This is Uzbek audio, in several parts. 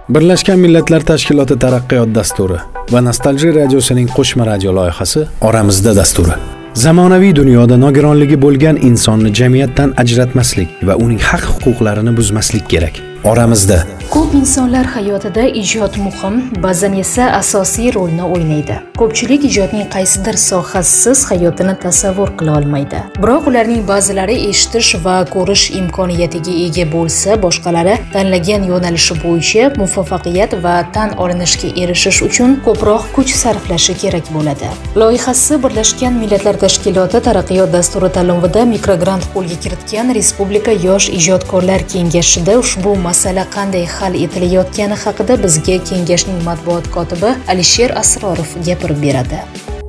Birlashgan Millatlar Tashkiloti taraqqiyot dasturi va Nostalgiya radiosining qo'shma radio loyihasi Oramizda dasturi. Zamonaviy dunyoda nogironligi bo'lgan insonni jamiyatdan ajratmaslik va uning haq-huquqlarini buzmaslik kerak. Oramizda ko'p insonlar hayotida ijod muhim, ba'zan esa asosiy rolni o'ynaydi. Ko'pchilik ijodning qaysidir sohasisiz hayotini tasavvur qila olmaydi. Biroq ularning ba'zilari eshitish va ko'rish imkoniyatiga ega bo'lsa, boshqalari tanlagan yo'nalishi bo'yicha muvaffaqiyat va tan olinishga erishish uchun ko'proq kuch sarflashi kerak bo'ladi. Loyihasi Birlashgan Millatlar Tashkiloti taraqqiyot dasturi tanlovida mikrogrant qo'lga kiritgan Respublika yosh ijodkorlar kengashida ushbu masala qanday hal etilayotgani haqida bizga kengashning matbuot kotibi Alisher Asrorov gapirib beradi.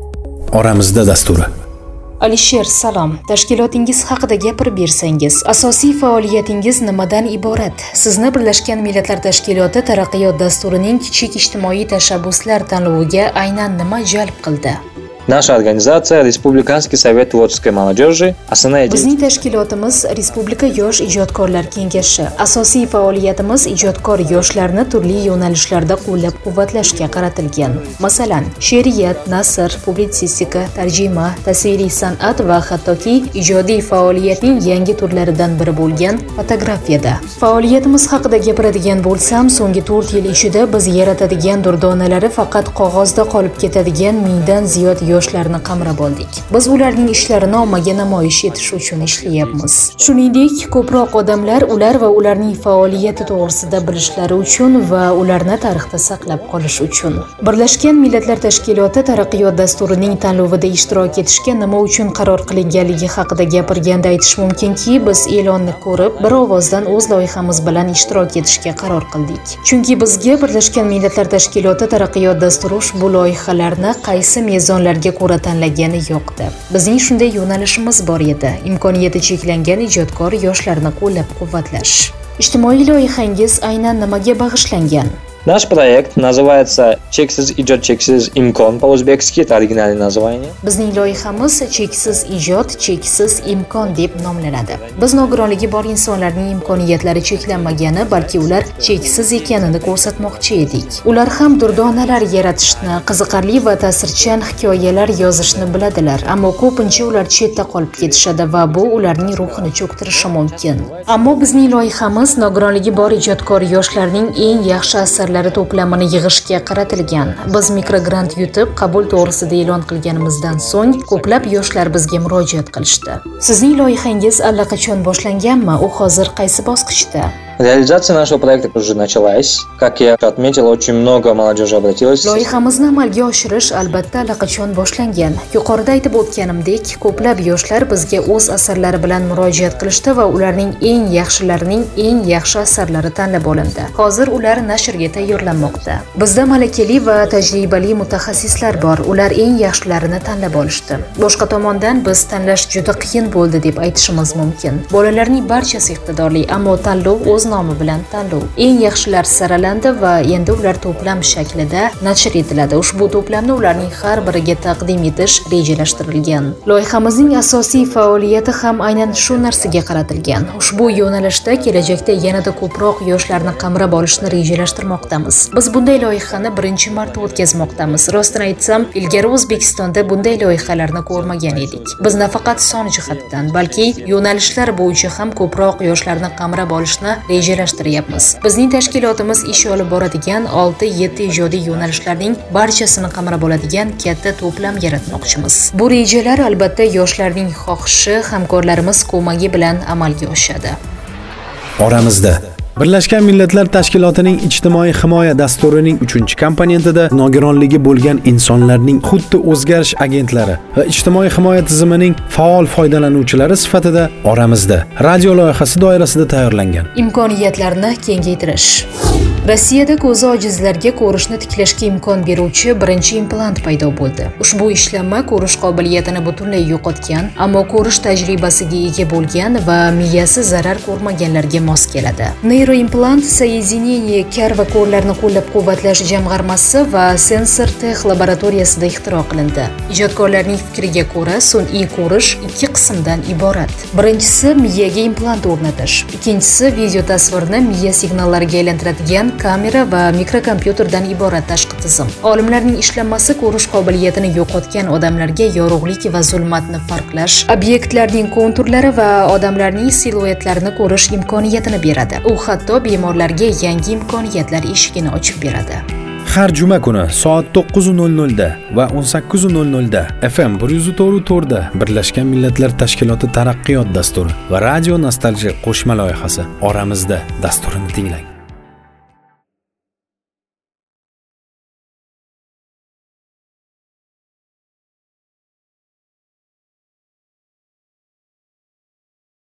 Oramizda dasturi. Alisher, salom. Tashkilotingiz haqida gapirib bersangiz, asosiy faoliyatingiz nimadan iborat? Sizni Birlashgan Millatlar Tashkiloti taraqqiyot dasturining kichik ijtimoiy tashabbuslar tanloviga aynan nima jalb qildi? Наша организация Республиканский совет творческой молодежи. Bizning tashkilotimiz Respublika yosh ijodkorlar kengashi. Asosiy faoliyatimiz ijodkor yoshlarni turli yo'nalishlarda qo'llab-quvvatlashga qaratilgan. Masalan, she'riyat, nasr, publitsistika, tarjima, tasviriy san'at va hattoki ijodiy faoliyatning yangi turlaridan biri bo'lgan fotografiyada. Faoliyatimiz haqida gapiradigan bo'lsam, so'nggi 4 yil ichida biz yaratadigan durdonalari faqat qog'ozda qolib ketadigan mingdan ziyod yoshlarni qamrab oldik. Biz ularning ishlarini ommaga namoyish etish uchun ishlayapmiz. Shuningdek, ko'proq odamlar ular va ularning faoliyati to'g'risida bilishlari uchun va ularni tarixda saqlab qolish uchun. Birlashgan Millatlar Tashkiloti taraqqiyot dasturining tanlovida ishtirok etishga nima uchun qaror qilinganligi haqida gapirganda aytish mumkinki, biz e'lonni ko'rib, bir ovozdan o'z loyihamiz bilan ishtirok etishga qaror qildik. Chunki bizga Birlashgan Millatlar Tashkiloti taraqqiyot dasturi ushbu loyihalarni qaysi mezonlarga ko'ra tanlagani yoqdi. Bizning shunday yo'nalishimiz bor edi. Imkoniyati cheklangan ijodkor yoshlarni qo'llab-quvvatlash. Ijtimoiy loyihangiz aynan nimaga bag'ishlangan? Наш проект называется «Cheksiz ijod, cheksiz imkon». По-o'zbekski это оригинальное название. Bizning loyihamiz cheksiz ijod, cheksiz imkon deb nomlanadi. Biz nogironligi bor insonlarning imkoniyatlari cheklanmagani, balki ular cheksiz ekanini ko'rsatmoqchi edik. Ular ham durdonalar yaratishni, qiziqarli va ta'sirchan hikoyalar yozishni biladilar, ammo ko'pincha ular chetda qolib ketishadi va bu ularning ruhini cho'ktirishi mumkin. Ammo bizning loyihamiz nogironligi bor ijodkor yoshlarning eng yaxshi asarlari to'plamini yig'ishga qaratilgan. Biz mikrogrant yutib, qabul to'g'risida e'lon qilganimizdan so'ng ko'plab yoshlar bizga murojaat qilishdi. Sizning loyihangiz allaqachon boshlanganmi? U hozir qaysi bosqichda? Реализация нашего проекта уже началась. Как я отметил, очень много молодежи обратилось. Loyihamizni amalga oshirish albatta allaqachon boshlangan. Yuqorida aytib o'tganimdek, ko'plab yoshlar bizga o'z asarlari bilan murojaat qilishdi va ularning eng yaxshilarining eng yaxshi asarlari tanlab olindi. Hozir ular nashrga tayyorlanmoqda. Bizda malakali va tajribali mutaxassislar bor. Ular eng yaxshilarini tanlab olishdi. Boshqa tomondan biz tanlash juda qiyin bo'ldi deb aytishimiz mumkin. Bolalarning barchasi iqtidorli, ammo tanlov o'z nomi bilan tanlov. Eng yaxshilar saralandi va endi ular to'plam shaklida nashr etiladi. Ushbu to'plamni ularning har biriga taqdim etish rejalashtirilgan. Loyihamizning asosiy faoliyati ham aynan shu narsaga qaratilgan. Ushbu yo'nalishda kelajakda yanada ko'proq yoshlarni qamrab olishni rejalashtirmoqdamiz. Biz bunday loyihani birinchi marta o'tkazmoqdamiz. Rostini aytsam, ilgari O'zbekistonda bunday loyihalarni ko'rmagan edik. Biz nafaqat son jihatdan, balki yo'nalishlar bo'yicha ham ko'proq yoshlarni qamrab olishni rejalashtiryapmiz. Bizning tashkilotimiz ish olib boradigan 6-7 ijodiy yo'nalishlarning barchasini qamrab oladigan katta to'plam yaratmoqchimiz. Bu rejalar albatta yoshlarning xohishi, hamkorlarimiz ko'magi bilan amalga oshadi. Oramizda Birlashgan Millatlar Tashkilotining ijtimoiy himoya dasturining 3-komponentida nogironligi bo'lgan insonlarning xuddi o'zgarish agentlari va ijtimoiy himoya tizimining faol foydalanuvchilari sifatida Oramizda radio loyihasi doirasida tayyorlangan. Imkoniyatlarni kengaytirish. Rossiyada ko'zi ojizlarga ko'rishni tiklashga imkon beruvchi birinchi implant paydo bo'ldi. Ushbu ishlanma ko'rish qobiliyatini butunlay yo'qotgan, ammo ko'rish tajribasiga ega bo'lgan va miyasi zarar ko'rmaganlarga mos keladi. Neyroimplant soedinение kar va ko'rlarni qo'llab-quvvatlash jamg'armasi va Sensor Tech laboratoriyasida ixtiro qilindi. Ijodkorlarning fikriga ko'ra, sun'iy ko'rish ikki qismdan iborat. Birinchisi miyaga implant o'rnatish, ikkinchisi video tasvirni miya signallariga aylantiradigan kamera va mikrokompyuterdan iborat tashqi tizim. Olimlarning ishlanmasi ko'rish qobiliyatini yo'qotgan odamlarga yorug'lik va zulmatni farqlash, obyektlarning konturlari va odamlarning siluetlarini ko'rish imkoniyatini beradi. U hatto bemorlarga yangi imkoniyatlar eshigini ochib beradi. Har juma kuni soat 9:00 da va 18:00 da FM 104.4 da Birlashgan Millatlar Tashkiloti taraqqiyot dasturi va Radio Nostalgiya qo'shma loyihasi Oramizda dasturini tinglang.